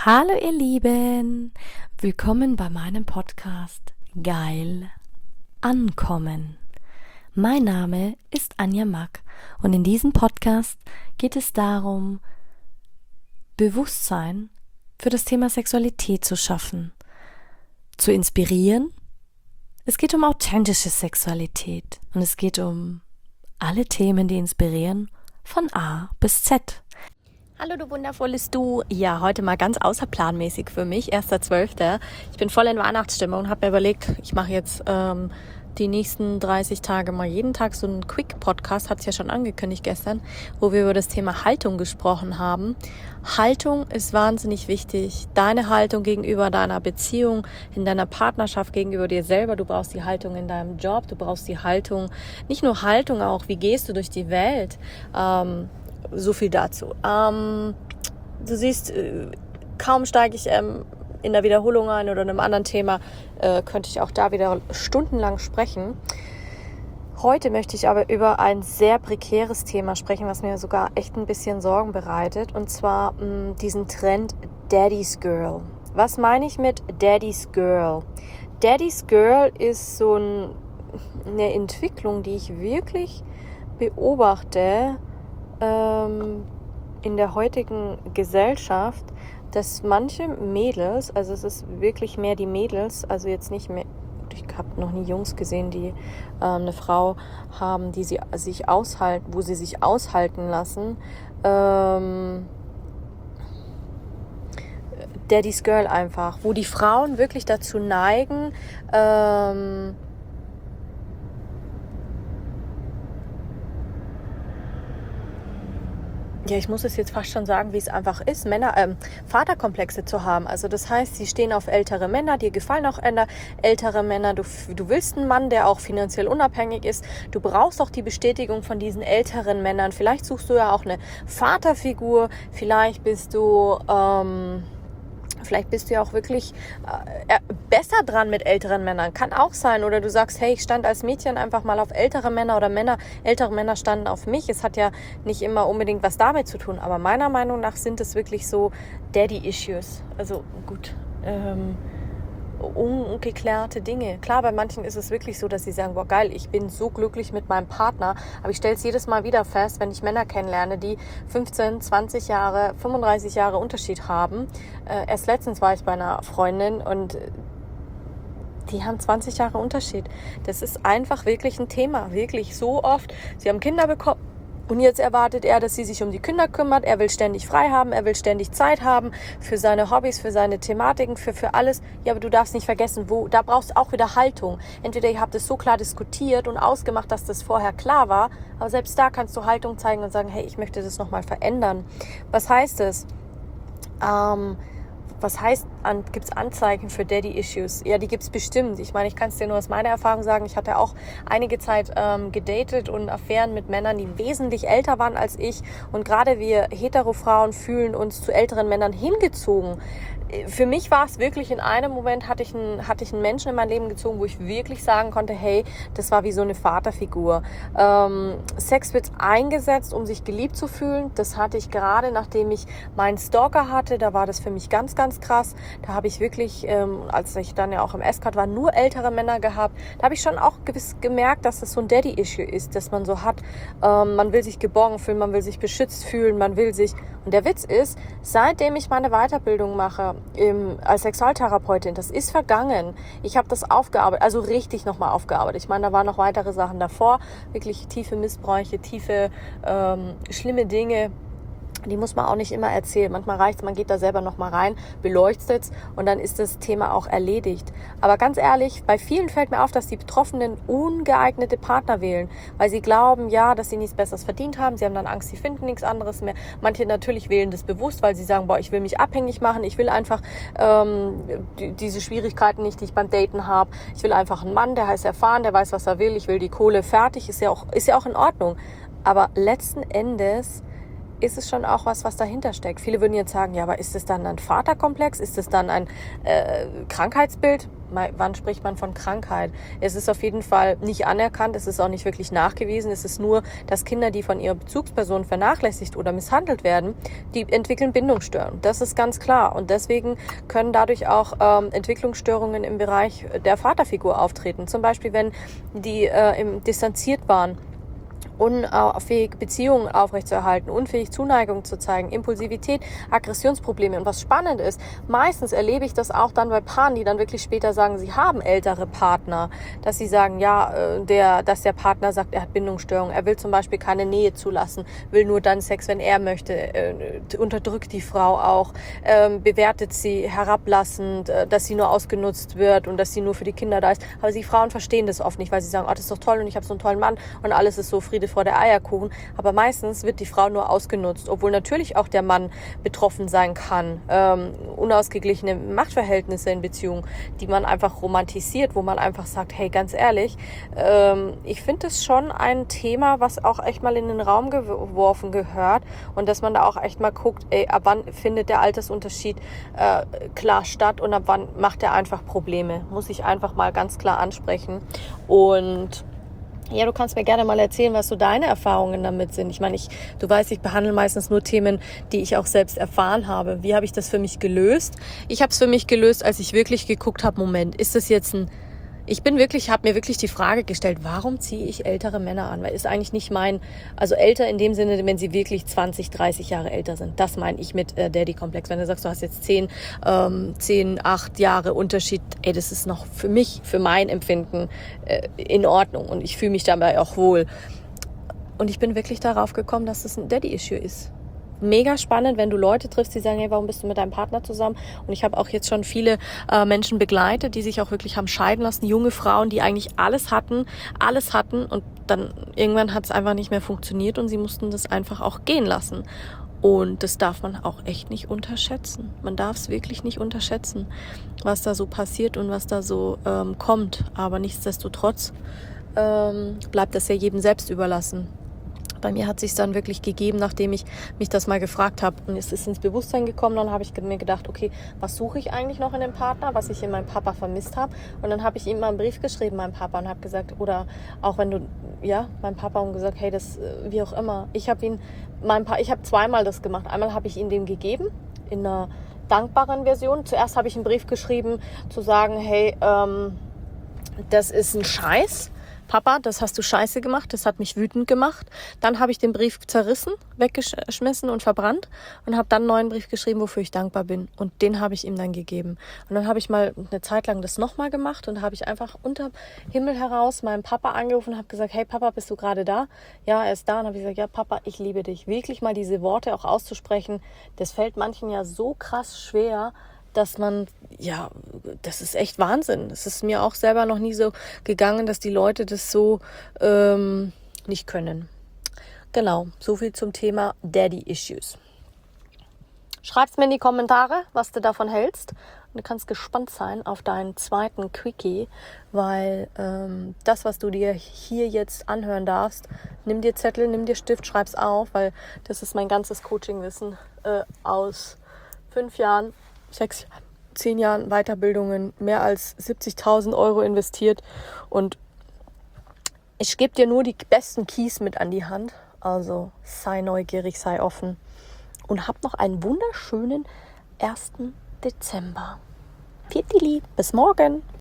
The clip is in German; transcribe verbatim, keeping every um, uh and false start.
Hallo ihr Lieben, willkommen bei meinem Podcast Geil Ankommen. Mein Name ist Anja Mack und in diesem Podcast geht es darum, Bewusstsein für das Thema Sexualität zu schaffen, zu inspirieren. Es geht um authentische Sexualität und es geht um alle Themen, die inspirieren, von A bis Z. Hallo du wundervolles Du. Ja, heute mal ganz außerplanmäßig für mich, erster zwölfter Ich bin voll in Weihnachtsstimmung und habe mir überlegt, ich mache jetzt ähm, die nächsten dreißig Tage mal jeden Tag so einen Quick-Podcast, hat es ja schon angekündigt gestern, wo wir über das Thema Haltung gesprochen haben. Haltung ist wahnsinnig wichtig. Deine Haltung gegenüber deiner Beziehung, in deiner Partnerschaft, gegenüber dir selber. Du brauchst die Haltung in deinem Job, du brauchst die Haltung, nicht nur Haltung auch, wie gehst du durch die Welt, ähm, so viel dazu. Ähm, du siehst, äh, kaum steige ich ähm, in der Wiederholung ein oder in einem anderen Thema, äh, könnte ich auch da wieder stundenlang sprechen. Heute möchte ich aber über ein sehr prekäres Thema sprechen, was mir sogar echt ein bisschen Sorgen bereitet, und zwar mh, diesen Trend Daddy's Girl. Was meine ich mit Daddy's Girl? Daddy's Girl ist so ein, eine Entwicklung, die ich wirklich beobachte, in der heutigen Gesellschaft, dass manche Mädels, also es ist wirklich mehr die Mädels, also jetzt nicht mehr, ich habe noch nie Jungs gesehen, die äh, eine Frau haben, die sie sich aushalten, wo sie sich aushalten lassen. Ähm, Daddy's Girl einfach, wo die Frauen wirklich dazu neigen, ähm, ja, ich muss es jetzt fast schon sagen, wie es einfach ist, Männer, ähm, Vaterkomplexe zu haben. Also das heißt, sie stehen auf ältere Männer, dir gefallen auch ältere Männer, du, du willst einen Mann, der auch finanziell unabhängig ist, du brauchst auch die Bestätigung von diesen älteren Männern. Vielleicht suchst du ja auch eine Vaterfigur, vielleicht bist du... Ähm, Vielleicht bist du ja auch wirklich äh, besser dran mit älteren Männern. Kann auch sein. Oder du sagst, hey, ich stand als Mädchen einfach mal auf ältere Männer oder Männer, ältere Männer standen auf mich. Es hat ja nicht immer unbedingt was damit zu tun. Aber meiner Meinung nach sind es wirklich so Daddy-Issues. Also gut, ähm, ungeklärte Dinge. Klar, bei manchen ist es wirklich so, dass sie sagen, boah geil, ich bin so glücklich mit meinem Partner, aber ich stelle es jedes Mal wieder fest, wenn ich Männer kennenlerne, die fünfzehn, zwanzig Jahre, fünfunddreißig Jahre Unterschied haben. Äh, erst letztens war ich bei einer Freundin und die haben zwanzig Jahre Unterschied. Das ist einfach wirklich ein Thema, wirklich so oft. Sie haben Kinder bekommen. Und jetzt erwartet er, dass sie sich um die Kinder kümmert. Er will ständig frei haben, er will ständig Zeit haben für seine Hobbys, für seine Thematiken, für, für alles. Ja, aber du darfst nicht vergessen, wo, da brauchst du auch wieder Haltung. Entweder ihr habt es so klar diskutiert und ausgemacht, dass das vorher klar war, aber selbst da kannst du Haltung zeigen und sagen, hey, ich möchte das nochmal verändern. Was heißt es? Ähm... Was heißt, an, gibt es Anzeichen für Daddy-Issues? Ja, die gibt es bestimmt. Ich meine, ich kann es dir nur aus meiner Erfahrung sagen. Ich hatte auch einige Zeit ähm, gedatet und Affären mit Männern, die wesentlich älter waren als ich. Und gerade wir Hetero-Frauen fühlen uns zu älteren Männern hingezogen. Für mich war es wirklich, in einem Moment hatte ich, einen, hatte ich einen Menschen in mein Leben gezogen, wo ich wirklich sagen konnte, hey, das war wie so eine Vaterfigur. Ähm, Sex wird eingesetzt, um sich geliebt zu fühlen. Das hatte ich gerade, nachdem ich meinen Stalker hatte. Da war das für mich ganz, ganz krass. Da habe ich wirklich, ähm, als ich dann ja auch im Escort war, nur ältere Männer gehabt. Da habe ich schon auch gewiss gemerkt, dass das so ein Daddy-Issue ist, dass man so hat. Ähm, man will sich geborgen fühlen, man will sich beschützt fühlen, man will sich... Und der Witz ist, seitdem ich meine Weiterbildung mache, Im, als Sexualtherapeutin, das ist vergangen. Ich habe das aufgearbeitet, also richtig nochmal aufgearbeitet. Ich meine, da waren noch weitere Sachen davor, wirklich tiefe Missbräuche, tiefe, ähm, schlimme Dinge. Die muss man auch nicht immer erzählen. Manchmal reicht es, man geht da selber nochmal rein, beleuchtet es und dann ist das Thema auch erledigt. Aber ganz ehrlich, bei vielen fällt mir auf, dass die Betroffenen ungeeignete Partner wählen, weil sie glauben, ja, dass sie nichts Besseres verdient haben. Sie haben dann Angst, sie finden nichts anderes mehr. Manche natürlich wählen das bewusst, weil sie sagen, boah, ich will mich abhängig machen, ich will einfach ähm, die, diese Schwierigkeiten nicht, die ich beim Daten habe. Ich will einfach einen Mann, der heißt erfahren, der weiß, was er will. Ich will die Kohle, fertig, ist ja auch, ist ja auch in Ordnung. Aber letzten Endes ist es schon auch was, was dahinter steckt. Viele würden jetzt sagen, ja, aber ist es dann ein Vaterkomplex? Ist es dann ein äh, Krankheitsbild? wann spricht man von Krankheit? Es ist auf jeden Fall nicht anerkannt, es ist auch nicht wirklich nachgewiesen. Es ist nur, dass Kinder, die von ihrer Bezugsperson vernachlässigt oder misshandelt werden, die entwickeln Bindungsstörungen. Das ist ganz klar. Und deswegen können dadurch auch ähm, Entwicklungsstörungen im Bereich der Vaterfigur auftreten. Zum Beispiel, wenn die äh, im, distanziert waren, unfähig Beziehungen aufrechtzuerhalten, unfähig Zuneigung zu zeigen, Impulsivität, Aggressionsprobleme. Und was spannend ist, meistens erlebe ich das auch dann bei Paaren, die dann wirklich später sagen, sie haben ältere Partner, dass sie sagen, ja, der, dass der Partner sagt, er hat Bindungsstörungen, er will zum Beispiel keine Nähe zulassen, will nur dann Sex, wenn er möchte, äh, unterdrückt die Frau auch, äh, bewertet sie herablassend, äh, dass sie nur ausgenutzt wird und dass sie nur für die Kinder da ist. Aber die Frauen verstehen das oft nicht, weil sie sagen, oh, das ist doch toll und ich habe so einen tollen Mann und alles ist so Friede vor der Eierkuchen, aber meistens wird die Frau nur ausgenutzt, obwohl natürlich auch der Mann betroffen sein kann. Ähm, unausgeglichene Machtverhältnisse in Beziehungen, die man einfach romantisiert, wo man einfach sagt, hey, ganz ehrlich, ähm, ich finde das schon ein Thema, was auch echt mal in den Raum geworfen gehört und dass man da auch echt mal guckt, ey, ab wann findet der Altersunterschied äh, klar statt und ab wann macht er einfach Probleme. Muss ich einfach mal ganz klar ansprechen. Und ja, du kannst mir gerne mal erzählen, was so deine Erfahrungen damit sind. Ich meine, ich, du weißt, ich behandle meistens nur Themen, die ich auch selbst erfahren habe. Wie habe ich das für mich gelöst? Ich habe es für mich gelöst, als ich wirklich geguckt habe, Moment, ist das jetzt ein... Ich bin wirklich, habe mir wirklich die Frage gestellt, warum ziehe ich ältere Männer an? Weil ist eigentlich nicht mein, also älter in dem Sinne, wenn sie wirklich zwanzig, dreißig Jahre älter sind. Das meine ich mit äh, Daddy-Komplex. Wenn du sagst, du hast jetzt zehn, ähm, zehn, acht Jahre Unterschied, ey, das ist noch für mich, für mein Empfinden äh, in Ordnung und ich fühle mich dabei auch wohl. Und ich bin wirklich darauf gekommen, dass es ein Daddy-Issue ist. Mega spannend, wenn du Leute triffst, die sagen, hey, warum bist du mit deinem Partner zusammen? Und ich habe auch jetzt schon viele äh, Menschen begleitet, die sich auch wirklich haben scheiden lassen. Junge Frauen, die eigentlich alles hatten, alles hatten und dann irgendwann hat es einfach nicht mehr funktioniert und sie mussten das einfach auch gehen lassen. Und das darf man auch echt nicht unterschätzen. Man darf es wirklich nicht unterschätzen, was da so passiert und was da so ähm, kommt. Aber nichtsdestotrotz ähm, bleibt das ja jedem selbst überlassen. Bei mir hat es sich dann wirklich gegeben, nachdem ich mich das mal gefragt habe. Und es ist ins Bewusstsein gekommen, dann habe ich mir gedacht, okay, was suche ich eigentlich noch in dem Partner, was ich in meinem Papa vermisst habe. Und dann habe ich ihm mal einen Brief geschrieben, meinem Papa, und habe gesagt, oder auch wenn du, ja, meinem Papa und gesagt, hey, das, wie auch immer. Ich habe ihn, mein pa- ich habe zweimal das gemacht. Einmal habe ich ihm den gegeben, in einer dankbaren Version. Zuerst habe ich einen Brief geschrieben, zu sagen, hey, ähm, das ist ein Scheiß. Papa, das hast du scheiße gemacht, das hat mich wütend gemacht. Dann habe ich den Brief zerrissen, weggeschmissen und verbrannt und habe dann einen neuen Brief geschrieben, wofür ich dankbar bin. Und den habe ich ihm dann gegeben. Und dann habe ich mal eine Zeit lang das nochmal gemacht und habe ich einfach unter Himmel heraus meinen Papa angerufen und habe gesagt, hey Papa, bist du gerade da? Ja, er ist da. Und habe ich gesagt, ja Papa, ich liebe dich. Wirklich mal diese Worte auch auszusprechen, das fällt manchen ja so krass schwer, dass man, ja, das ist echt Wahnsinn. Es ist mir auch selber noch nie so gegangen, dass die Leute das so ähm, nicht können. Genau, so viel zum Thema Daddy Issues. Schreib's mir in die Kommentare, was du davon hältst. Und du kannst gespannt sein auf deinen zweiten Quickie, weil ähm, das, was du dir hier jetzt anhören darfst, nimm dir Zettel, nimm dir Stift, schreib's auf, weil das ist mein ganzes Coaching-Wissen äh, aus fünf Jahren, sechs, zehn Jahren Weiterbildungen, mehr als siebzigtausend Euro investiert und ich gebe dir nur die besten Keys mit an die Hand. Also sei neugierig, sei offen und hab noch einen wunderschönen ersten Dezember. Vielen Dank, bis morgen.